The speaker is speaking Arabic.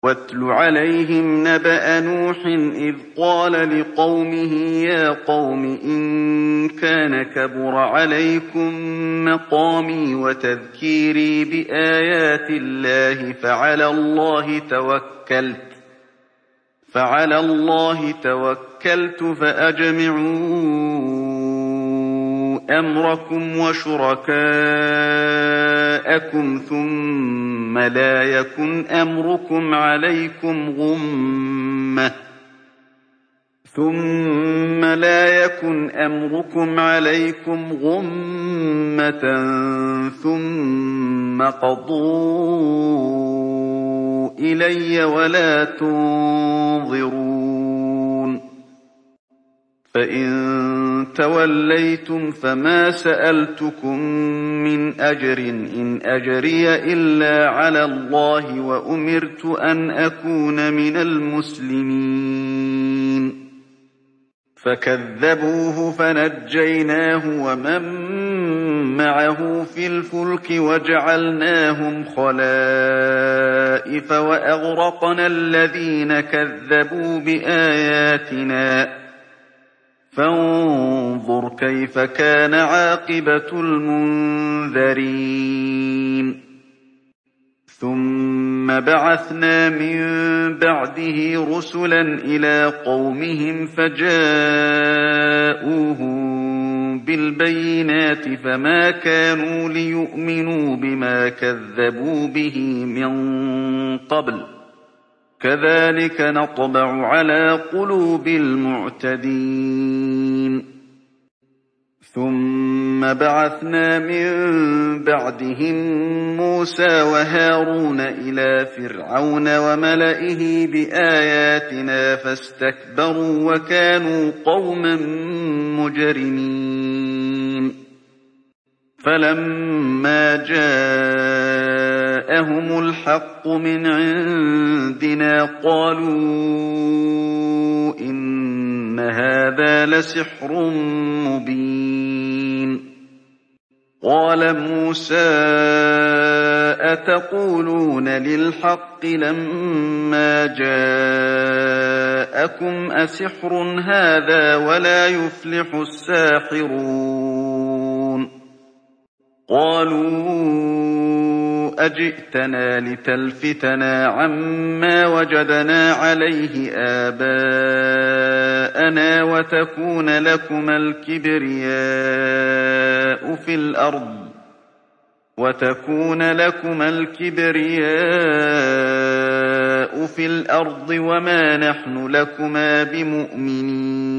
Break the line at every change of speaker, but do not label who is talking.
واتل عليهم نبأ نوح إذ قال لقومه يا قوم إن كان كبر عليكم مقامي وتذكيري بآيات الله فعلى الله توكلت فأجمعوا أمركم وشركاءكم ثم لا يكن أمركم عليكم غمة ثم قضوا إلي ولا تنظرون فإن توليتم فما سألتكم من أجر إن أجري إلا على الله وأمرت أن أكون من المسلمين فكذبوه فنجيناه ومن معه في الفلك وجعلناهم خلائف وأغرقنا الذين كذبوا بآياتنا فانظر كيف كان عاقبة المنذرين ثم بعثنا من بعده رسلا إلى قومهم فجاءوهم بالبينات فما كانوا ليؤمنوا بما كذبوا به من قبل كذلك نطبع على قلوب المعتدين ثم بعثنا من بعدهم موسى وهارون إلى فرعون وملئه بآياتنا فاستكبروا وكانوا قوما مجرمين فلما جاءهم الحق من عندنا قالوا إن هذا لسحر مبين قال موسى أتقولون للحق لما جاءكم أسحر هذا ولا يفلح الساحرون قالوا أجئتنا لتلفتنا عما وجدنا عليه آباءنا وتكون لكما الكبرياء في الأرض وما نحن لكما بمؤمنين